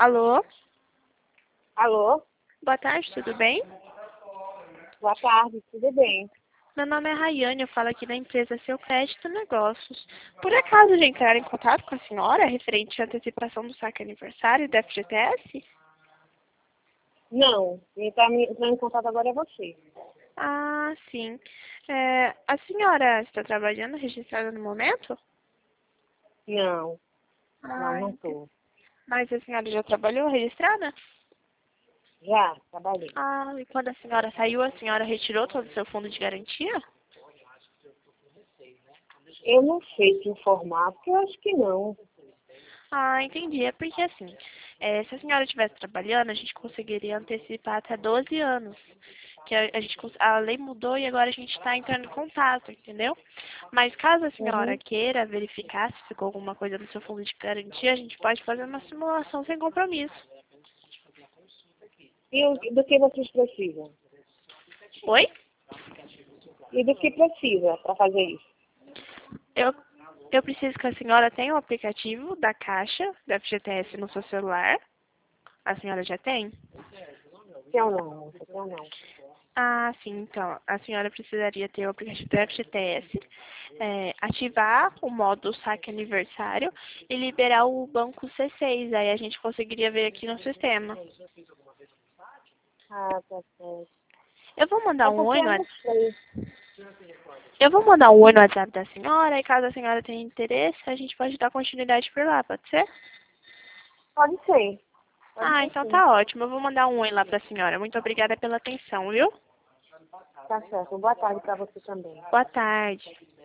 Alô? Alô? Boa tarde, tudo bem? Boa tarde, tudo bem? Meu nome é Rayane, eu falo aqui da empresa Seu Crédito Negócios. Por acaso já entraram em contato com a senhora referente à antecipação do saque aniversário da FGTS? Não, quem está me entrando em contato agora é você. Ah, sim. A senhora está trabalhando registrada no momento? Não, não, Ah, não estou. mas a senhora já trabalhou registrada? Já, trabalhei. Ah, e quando a senhora saiu, a senhora retirou todo o seu fundo de garantia? Eu não sei te informar, porque eu acho que não. Ah, entendi. É porque assim, se a senhora estivesse trabalhando, a gente conseguiria antecipar até 12 anos. Que a lei mudou e agora a gente está entrando em contato, entendeu? Mas caso a senhora Uhum. queira verificar se ficou alguma coisa no seu fundo de garantia, a gente pode fazer uma simulação sem compromisso. E do que vocês precisam? Oi? E do que precisa para fazer isso? Eu, eu preciso que a senhora tenha o aplicativo da Caixa, da FGTS no seu celular. A senhora já tem? Tem ou não, moça? Tem ou não? Ah, sim, então, a senhora precisaria ter o aplicativo do FGTS, ativar o modo saque aniversário e liberar o banco C6, aí a gente conseguiria ver aqui no sistema. Ah, tá certo. Eu vou mandar É um porque oi no eu não WhatsApp. sei. Eu vou mandar um oi no WhatsApp da senhora e caso a senhora tenha interesse, a gente pode dar continuidade por lá, pode ser? Pode ser. Pode Ah, ser então sim. tá ótimo. Eu vou mandar um oi lá pra senhora. Muito obrigada pela atenção, viu? Tá certo. Boa tarde para você também. Boa tarde.